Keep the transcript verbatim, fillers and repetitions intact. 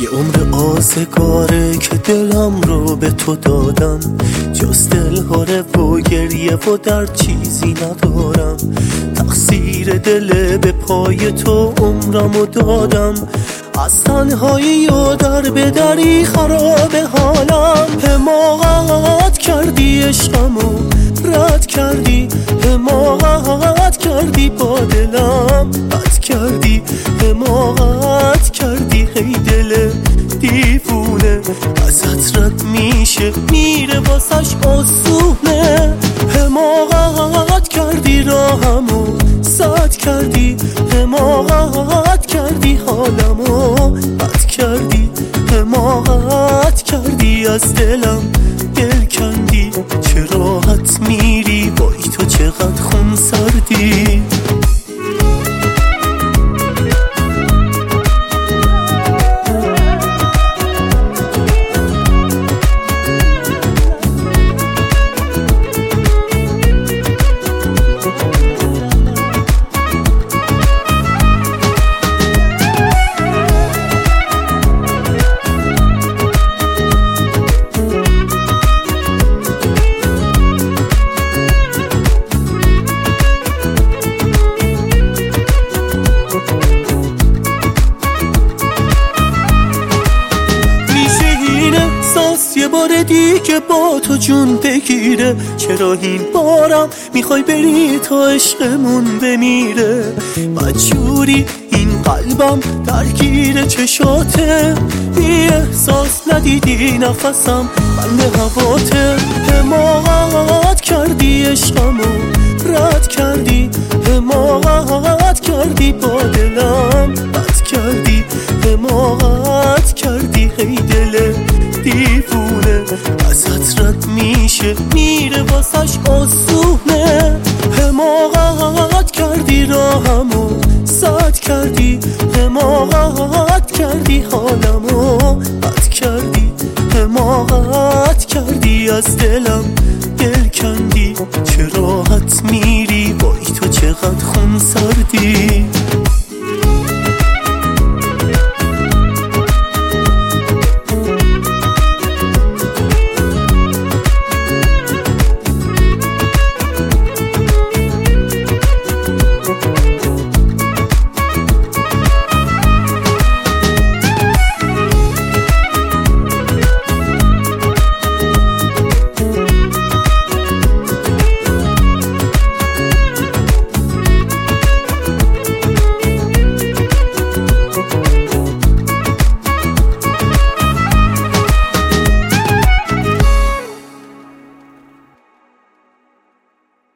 یه عمر آزگاره که دلم رو به تو دادم، جز دلهاره و گریه و در چیزی ندارم. تقصیر دل به پای تو عمرمو دادم، از تنهایی و در به دری خراب حالم. حماقت کردی عشقمو رد کردی، حماقت کردی با دلم بد کردی، حماقت کردی هی دل دیوونه ازت رد میشه میره واسش آسونه. حماقت کردی راهمو سد کردی، حماقت کردی حالمو بد کردی، حماقت کردی از دلم دل کندی. چه راحت میری وای تو چقدر خون سردی. یه بار دیگه با تو جون بگیره، چرا این بارم میخوای بری تا عشقمون بمیره؟ بدجوری این قلبم درگیر چشاته، بی احساس ندیدی نفسم بند هواته. حماقت کردی عشقمو رد کردی، حماقت کردی با دلم بد کردی، حماقت کردی هی دل دیوونه ازت رد میشه میره واسش آسونه. حماقت کردی راهمو سد کردی، حماقت کردی حالمو بد کردی، حماقت کردی از دلم دل کندی. چه راحت میری وای تو چقدر خون سردی.